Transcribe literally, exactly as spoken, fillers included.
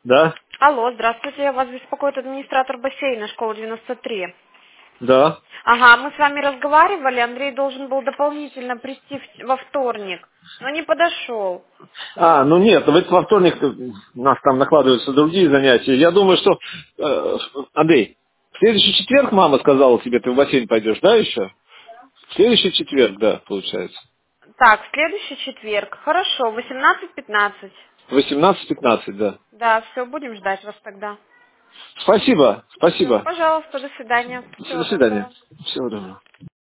Да? Алло, здравствуйте, вас беспокоит администратор бассейна школы девяносто три. Да. Ага, мы с вами разговаривали, Андрей должен был дополнительно прийти в- во вторник, но не подошел. А, ну нет, в этот во вторник у нас там накладываются другие занятия. Я думаю, что... э, Андрей, в следующий четверг мама сказала тебе, ты в бассейн пойдешь, да, еще? В следующий четверг, да, получается. Так, в следующий четверг. Хорошо, восемнадцать пятнадцать. восемнадцать пятнадцать, да. Да, все, будем ждать вас тогда. Спасибо, Все, спасибо. пожалуйста, до свидания. До Всего свидания. доброго. Всего доброго.